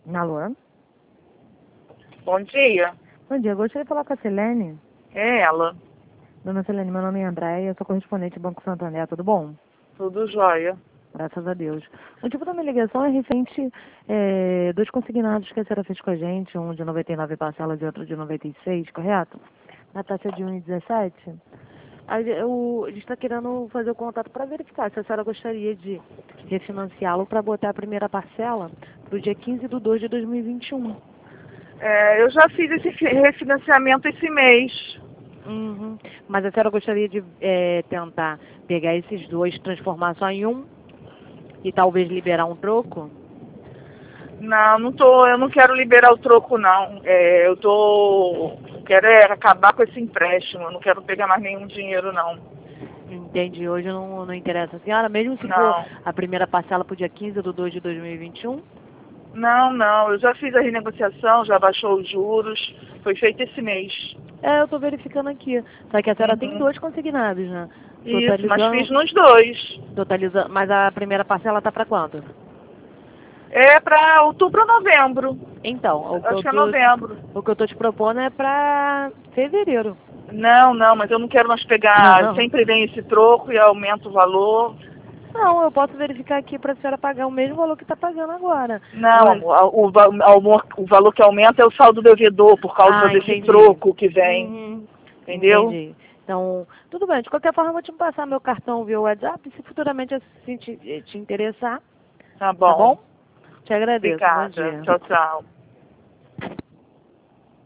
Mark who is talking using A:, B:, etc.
A: Alô?
B: Bom dia.
A: Bom dia, gostaria de falar com a Silene.
B: É ela.
A: Dona Silene, meu nome é Andréia, eu sou correspondente do Banco Santander, tudo bom?
B: Tudo jóia.
A: Graças a Deus. O motivo da minha ligação é recente, dois consignados que a senhora fez com a gente, um de 99 parcelas e outro de 96, correto? Na taxa de 1,17. A gente está querendo fazer o contato para verificar se a senhora gostaria de refinanciá-lo para botar a primeira parcela para o dia 15/2/2021.
B: Eu já fiz esse refinanciamento esse mês.
A: Uhum. Mas a senhora gostaria de tentar pegar esses dois, transformar só em um e talvez liberar um troco?
B: Não, eu não quero liberar o troco não. Quero acabar com esse empréstimo. Eu não quero pegar mais nenhum dinheiro não.
A: Entendi. Hoje não interessa a senhora, mesmo se for
B: Não.
A: a primeira parcela para o dia 15/2/2021?
B: Não. Eu já fiz a renegociação, já baixou os juros. Foi feito esse mês.
A: Eu estou verificando aqui. Só que a senhora tem
B: Uhum.
A: dois consignados, né?
B: Isso, mas fiz nos dois.
A: Totalizando, mas a primeira parcela tá para quanto?
B: É para outubro ou novembro.
A: Então,
B: Acho que é novembro.
A: o que eu tô te propondo é para fevereiro.
B: Não, mas eu não quero mais pegar. Sempre vem esse troco e aumenta o valor.
A: Não, eu posso verificar aqui para a senhora pagar o mesmo valor que está pagando agora.
B: Não, amor, o valor que aumenta é o saldo devedor por causa desse
A: Entendi.
B: troco que vem. Entendeu?
A: Entendi. Então, tudo bem. De qualquer forma, eu vou te passar meu cartão via WhatsApp. Se futuramente assim te interessar,
B: Tá
A: tá bom?
B: bom.
A: Te agradeço. Bom
B: Obrigada.
A: dia.
B: Tchau, tchau.